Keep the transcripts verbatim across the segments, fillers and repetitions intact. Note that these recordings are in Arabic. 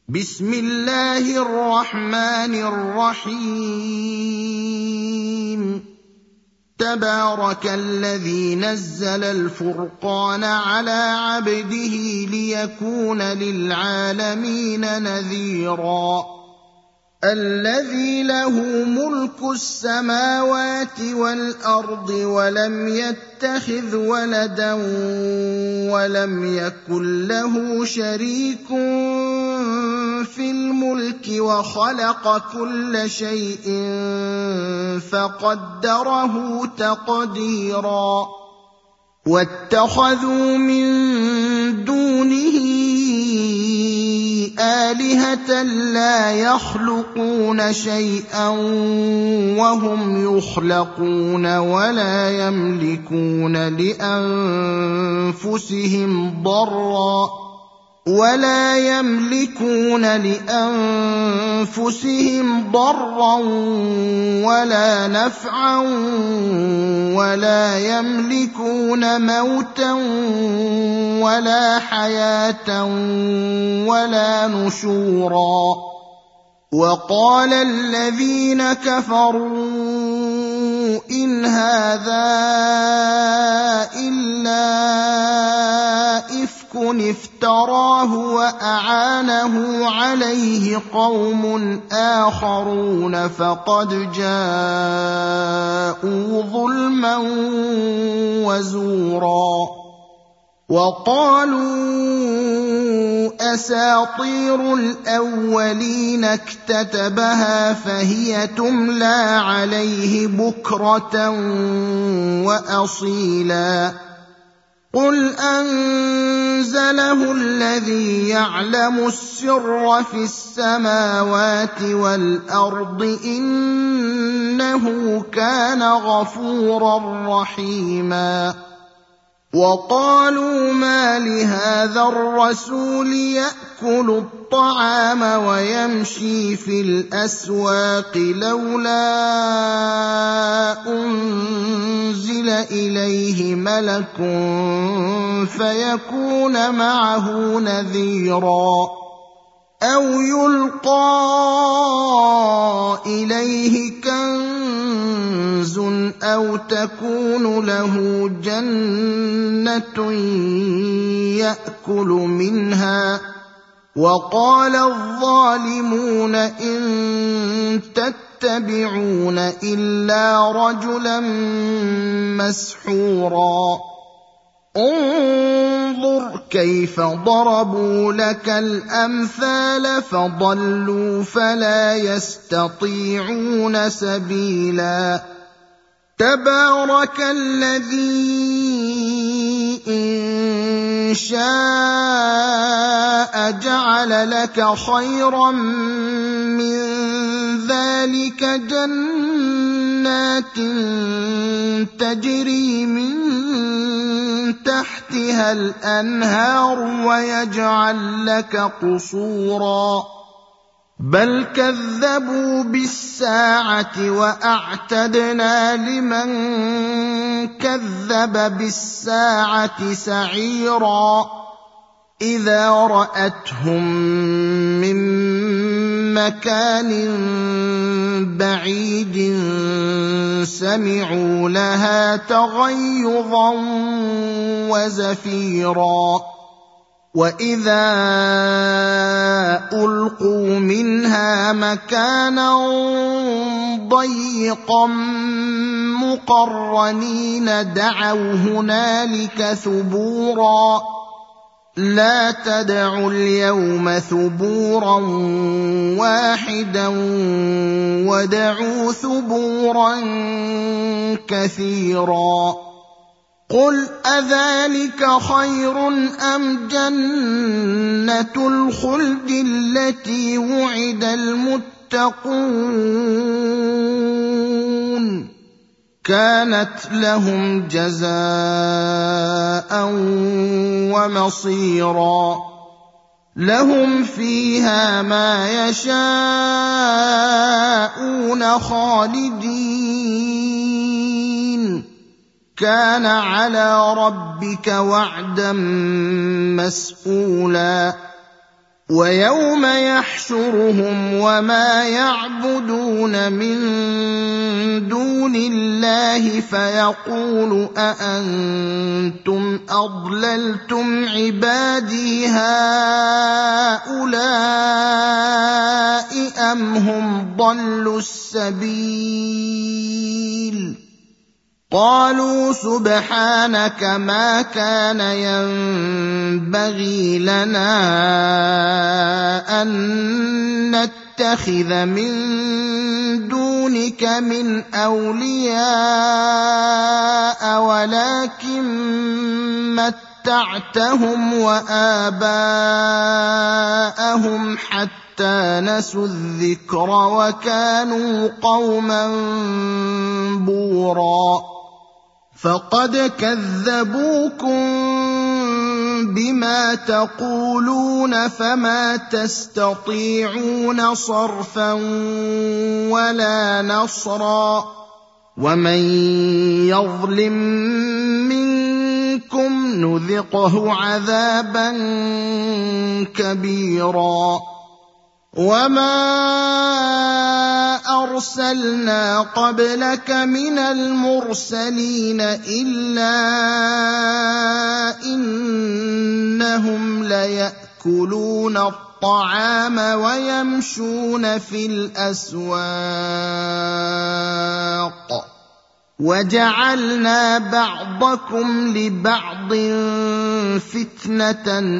بسم الله الرحمن الرحيم تبارك الذي نزل الفرقان على عبده ليكون للعالمين نذيرا الذي له ملك السماوات والأرض ولم يتخذ ولدا ولم يكن له شريك في الملك وخلق كل شيء فقدره تقديرا واتخذوا من دونه آلهة لا يخلقون شيئا وهم يخلقون ولا يملكون لأنفسهم ضرا ولا يملكون لأنفسهم ضرا ولا نفعا ولا يملكون موتا ولا حياة ولا نشورا وقال الذين كفروا إن هذا إلا إفك افتراه وأعانه عليه قوم آخرون فقد جاءوا ظلما وزورا وقالوا أساطير الأولين اكتتبها فهي تملى عليه بكرة وأصيلا قل أنزله الذي يعلم السر في السماوات والأرض إنه كان غفورا رحيما وقالوا ما لهذا الرسول يأكل الطعام ويمشي في الأسواق لولا أنزل إليه ملك فيكون معه نذيرا أو يلقى إليه كنز أو تكون له جنة يأكل منها وقال الظالمون إن تتبعون إلا رجلا مسحورا انظر كيف ضربوا لك الأمثال فضلوا فلا يستطيعون سبيلا تبارك الذي إن شاء جعل لك خيرا من ذلك جنات تجري من تحتها الأنهار ويجعل لك قصورا بل كذبوا بالساعة وأعتدنا لمن كذب بالساعة سعيرا إذا رأتهم من مكان بعيد سمعوا لها تغيظا وزفيرا وإذا ألقوا منها مكانا ضيقا مقرنين دعوا هنالك ثبورا لا تدعوا اليوم ثبورا واحدا ودعوا ثبورا كثيرا قل أذلك خير أم جنة الخلد التي وعد المتقون كانت لهم جزاء ومصيرا لهم فيها ما يشاءون خالدين كان على ربك وعدا مسئولا ويوم يحشرهم وما يعبدون من دون الله فيقول أأنتم أضللتم عبادي هؤلاء أم هم ضلوا السبيل قالوا سبحانك ما كان ينبغي لنا أن نتخذ من دونك من أولياء ولكن متعتهم وآباءهم حتى نسوا الذكر وكانوا قوما بورا فقد كذبوكم بما تقولون فما تستطيعون صرفا ولا نصرا ومن يظلم منكم نذقه عذابا كبيرا وما أرسلنا قبلك من المرسلين إلا إنهم ليأكلون الطعام ويمشون في الأسواق وجعلنا بعضكم لبعض فتنة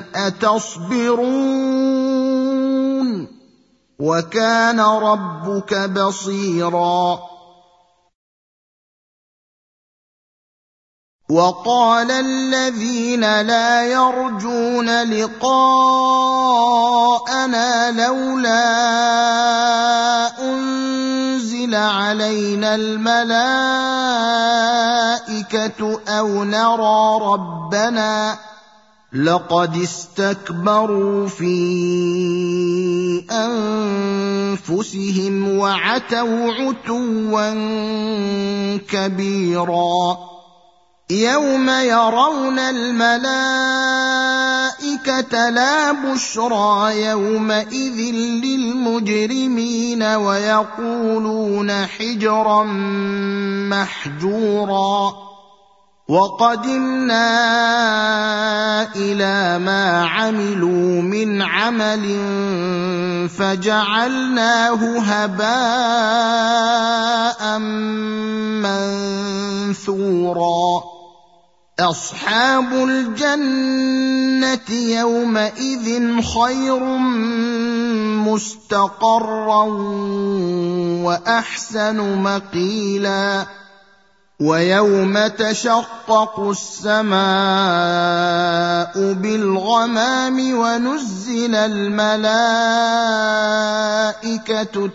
أتصبرون وكان ربك بصيرا وقال الذين لا يرجون لقاءنا لولا أنزل علينا الملائكة أو نرى ربنا لقد استكبروا في أنفسهم وعتوا عتوا كبيرا يوم يرون الملائكة لا بشرى يومئذ للمجرمين ويقولون حجرا محجورا وقدمنا إلى ما عملوا من عمل فجعلناه هباء منثورا أصحاب الجنة يومئذ خير مستقرا وأحسن مقيلا ويوم تشقق السماء بالغمام ونزل الملائكة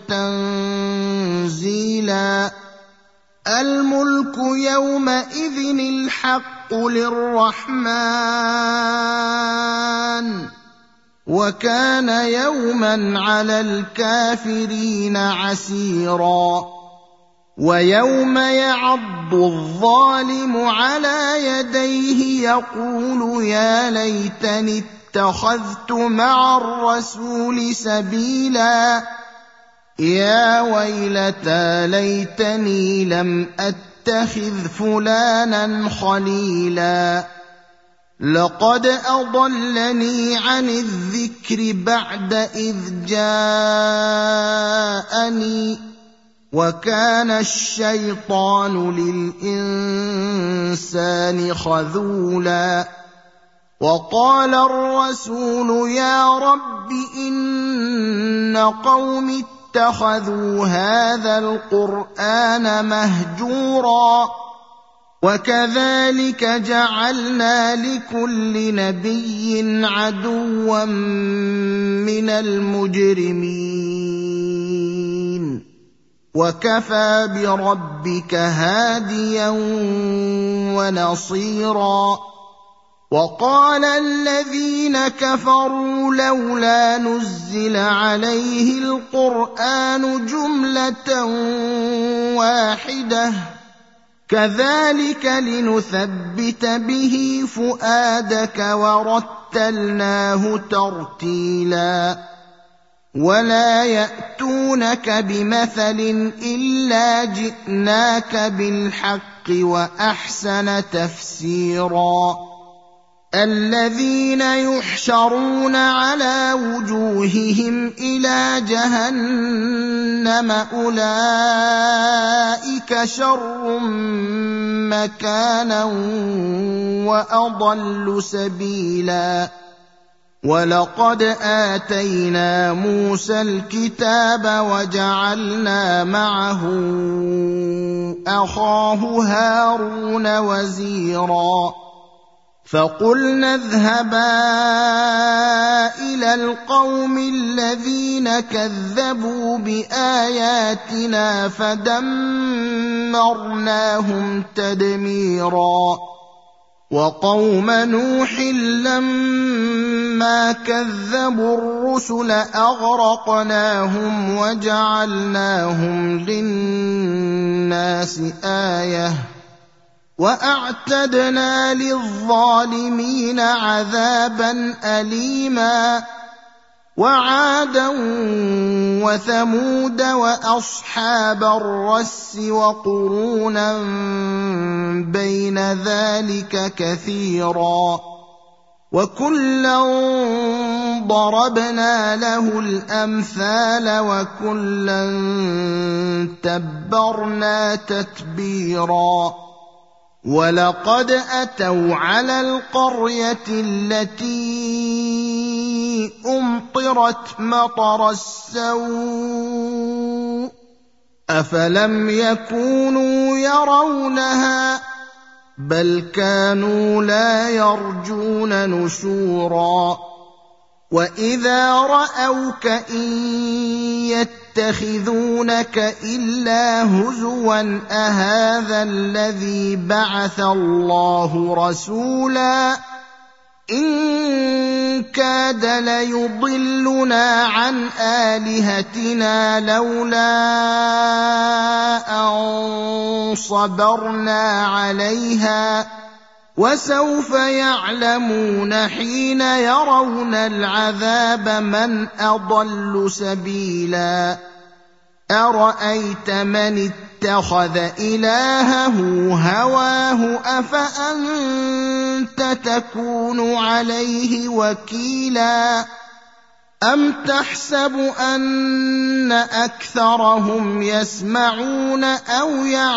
تنزيلا الملك يومئذ الحق للرحمن وكان يوما على الكافرين عسيرا ويوم يعض الظالم على يديه يقول يا ليتني اتخذت مع الرسول سبيلا يا ويلتى ليتني لم أتخذ فلانا خليلا لقد أضلني عن الذكر بعد إذ جاءني وكان الشيطان للإنسان خذولا وقال الرسول يا رب إن قوم اتخذوا هذا القرآن مهجورا وكذلك جعلنا لكل نبي عدوا من المجرمين وكفى بربك هاديا ونصيرا وقال الذين كفروا لولا نزل عليه القرآن جملة واحدة كذلك لنثبت به فؤادك ورتله وَرَتَّلْنَاهُ تَرْتِيلًا وَلَا يَأْتُونَكَ بِمَثَلٍ إِلَّا جِئْنَاكَ بِالْحَقِّ وَأَحْسَنَ تَفْسِيرًا الَّذِينَ يُحْشَرُونَ عَلَى وُجُوهِهِمْ إِلَى جَهَنَّمَ أُولَئِكَ شَرٌّ مَّكَانًا وَأَضَلُّ سَبِيلًا وَلَقَدْ آتَيْنَا مُوسَى الْكِتَابَ وَجَعَلْنَا مَعَهُ أَخَاهُ هَارُونَ وَزِيرًا فَقُلْنَا اذْهَبَا إِلَى الْقَوْمِ الَّذِينَ كَذَّبُوا بِآيَاتِنَا فَدَمَّرْنَاهُمْ تَدْمِيرًا وَقَوْمَ نُوحٍ لَّمَّا كَذَّبُوا الرُّسُلَ أَغْرَقْنَاهُمْ وَجَعَلْنَاهُمْ لِلنَّاسِ آيَةً وَأَعْتَدْنَا لِلظَّالِمِينَ عَذَابًا أَلِيمًا وَعَادًا وَثَمُودَ وَأَصْحَابَ الرَّسِّ وَقُرُونًا بَيْنَ ذَلِكَ كَثِيرًا وَكُلًّا ضَرَبْنَا لَهُ الْأَمْثَالَ وَكُلًّا تَبَّرْنَا تَتْبِيرًا وَلَقَدْ أَتَوْا عَلَى الْقَرْيَةِ الَّتِي أُمْطِرَتْ مَطَرَ السَّوْءِ أَفَلَمْ يَكُونُوا يَرَوْنَهَا بَلْ كَانُوا لَا يَرْجُونَ نُشُورًا وَإِذَا رَأَوْكَ إِن يَتَّخِذُونَكَ إِلَّا هُزُوًا أَهَٰذَا الَّذِي بَعَثَ اللَّهُ رَسُولًا إِن كَادَ لَيُضِلُّنَا عَنْ آلِهَتِنَا لَوْلَا أَن صَبَرْنَا عَلَيْهَا وَسَوْفَ يَعْلَمُونَ حِينَ يَرَوْنَ الْعَذَابَ مَنْ أَضَلُّ سَبِيلًا أَرَأَيْتَ مَنِ اتَّخَذَ إِلَٰهَهُ هَوَاهُ أَفَأَنتَ تَكُونُ عَلَيْهِ وَكِيلًا أَمْ تَحْسَبُ أَنَّ أَكْثَرَهُمْ يَسْمَعُونَ أَوْ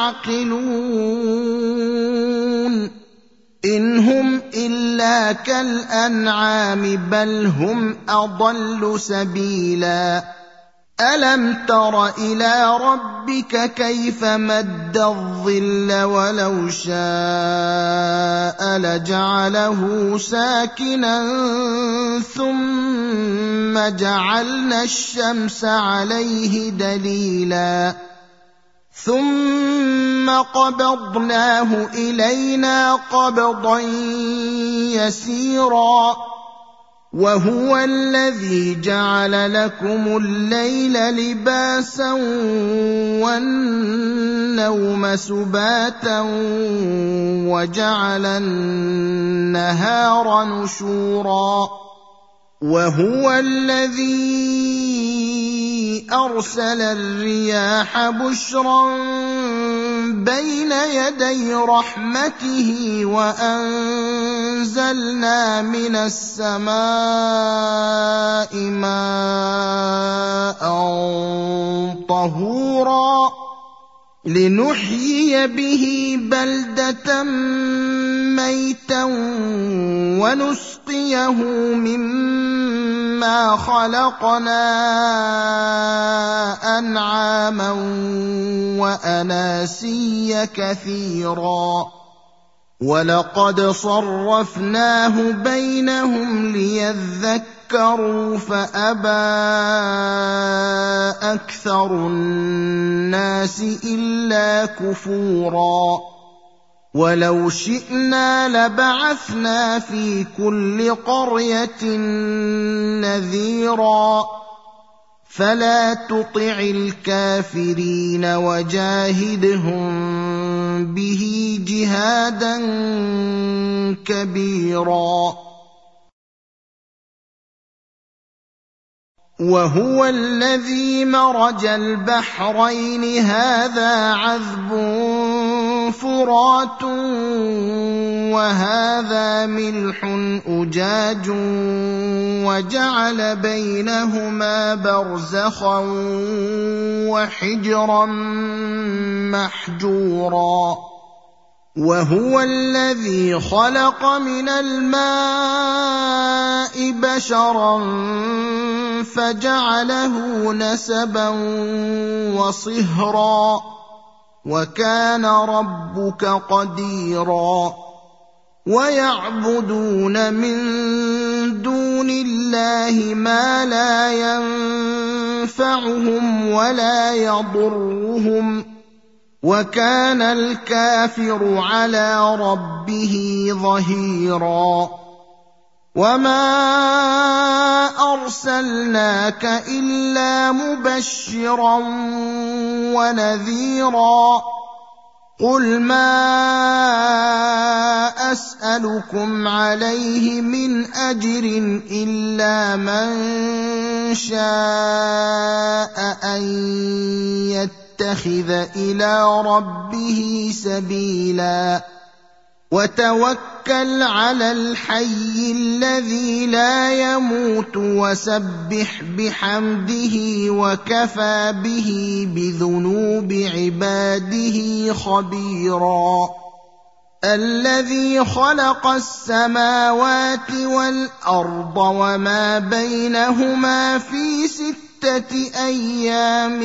يَعْقِلُونَ إِنْ هُمْ إِلَّا كَالْأَنْعَامِ بَلْ هُمْ أَضَلُّ سَبِيلًا أَلَمْ تَرَ إِلَىٰ رَبِّكَ كَيْفَ مَدَّ الظِّلَّ وَلَوْ شَاءَ لَجَعَلَهُ سَاكِنًا ثُمَّ جَعَلْنَا الشَّمْسَ عَلَيْهِ دَلِيلًا ثُمَّ قَبَضْنَاهُ إِلَيْنَا قَبْضًا يَسِيرًا وَهُوَ الَّذِي جَعَلَ لَكُمُ اللَّيْلَ لِبَاسًا وَالنَّوْمَ سُبَاتًا وَجَعَلَ النَّهَارَ نُشُورًا وَهُوَ الَّذِي أَرْسَلَ الرِّيَاحَ بُشْرًا بَيْنَ يَدَيْ رَحْمَتِهِ وَأَنزَلْنَا مِنَ السَّمَاءِ مَاءً طَهُورًا لِنُحْيِيَ بِهِ بَلْدَةً مَّيْتًا وَنُسْقِيَهُ مِمَّا خَلَقْنَا أَنْعَامًا وَأَنَاسِيَّ كَثِيرًا وَلَقَدْ صَرَّفْنَاهُ بَيْنَهُمْ لِيَذَّكَّرُوا فَأَبَىٰ أَكْثَرُ النَّاسِ إِلَّا كُفُورًا وَلَوْ شِئْنَا لَبَعَثْنَا فِي كُلِّ قَرْيَةٍ نَّذِيرًا فَلَا تُطِعِ الْكَافِرِينَ وَجَاهِدْهُم بِهِ جِهَادًا كَبِيرًا وهو الذي مرج البحرين هذا عذب فرات وهذا ملح أجاج وجعل بينهما برزخا وحجرا محجورا وهو الذي خلق من الماء بشرا فجعله نسبا وصهرا وكان ربك قديرا ويعبدون من دون الله ما لا ينفعهم ولا يضرهم وكان الكافر على ربه ظهيرا وما أرسلناك إلا مبشرا ونذيرا قل ما أسألكم عليه من أجر إلا من شاء أن يتخذ إلى ربه سبيلا وتوكل على الحي الذي لا يموت وسبح بحمده وكفى به بذنوب عباده خبيرا الذي خلق السماوات والأرض وما بينهما في ستة أيام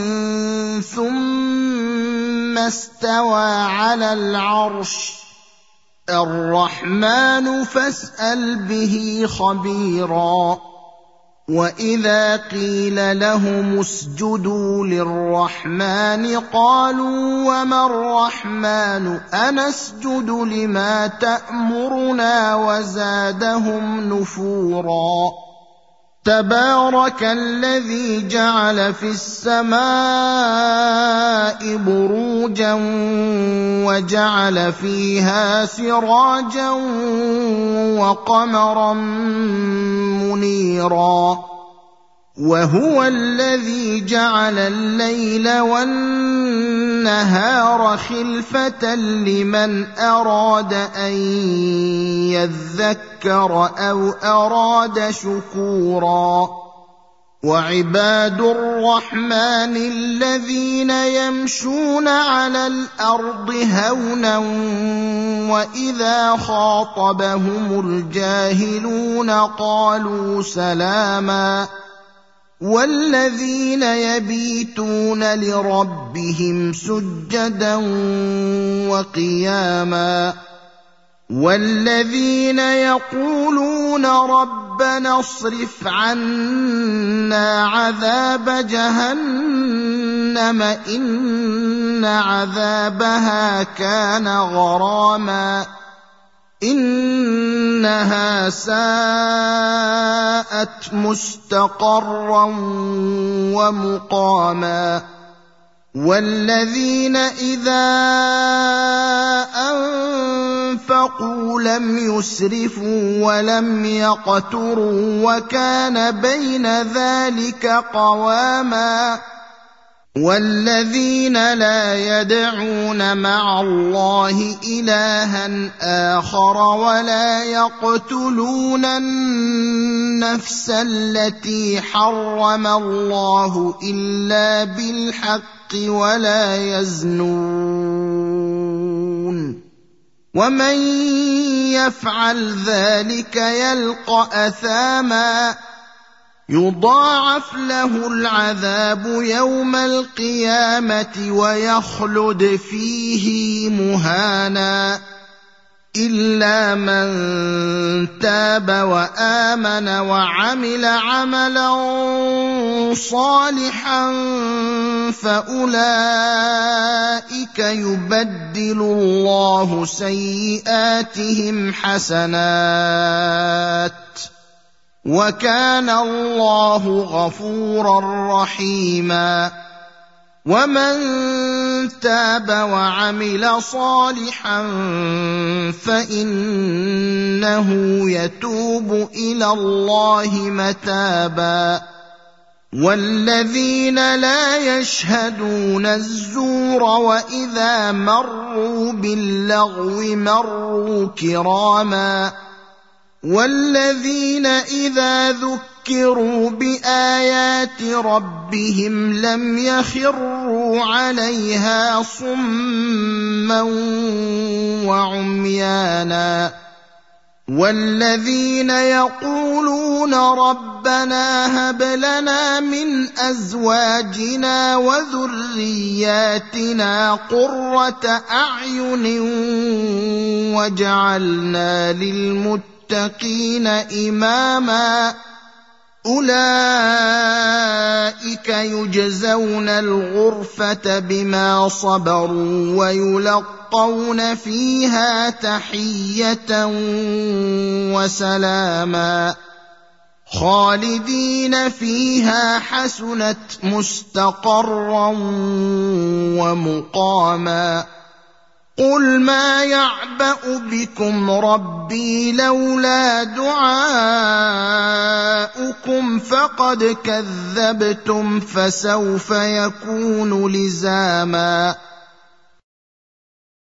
ثم استوى على العرش الرحمن فاسأل به خبيرا وإذا قيل لهم اسجدوا للرحمن قالوا وما الرحمن أنسجد لما تأمرنا وزادهم نفورا تبارك الذي جعل في السماء بروجا وجعل فيها سراجا وقمرا منيرا وهو الذي جعل الليل والنهار خلفة لمن أراد أن يذكر أو أراد شكورا وعباد الرحمن الذين يمشون على الأرض هونا وإذا خاطبهم الجاهلون قالوا سلاما والذين يبيتون لربهم سجدا وقياما والذين يقولون ربنا اصرف عنا عذاب جهنم إن عذابها كان غراما إنها ساءت مستقرا ومقاما والذين إذا أنفقوا لم يسرفوا ولم يقتروا وكان بين ذلك قواما والذين لا يدعون مع الله إلها آخر ولا يقتلون النفس التي حرم الله إلا بالحق ولا يزنون ومن يفعل ذلك يلقى أثاما يضاعف له العذاب يوم القيامة ويخلد فيه مهانا إلا من تاب وآمن وعمل عملا صالحا فأولئك يبدل الله سيئاتهم حسنات وكان الله غفورا رحيما ومن تاب وعمل صالحا فإنه يتوب إلى الله متابا والذين لا يشهدون الزور وإذا مروا باللغو مروا كراما والذين إذا ذكروا بآيات ربهم لم يخروا عليها صما وعميانا والذين يقولون ربنا هب لنا من أزواجنا وذرياتنا قرة أعين واجعلنا للمتقين إماما أولئك يجزون الغرفة بما صبروا ويلقون فيها تحية وسلاما خالدين فيها حسنت مستقرا ومقاما قل ما يعبأ بكم ربي لولا دعاؤكم فقد كذبتم فسوف يكون لزاما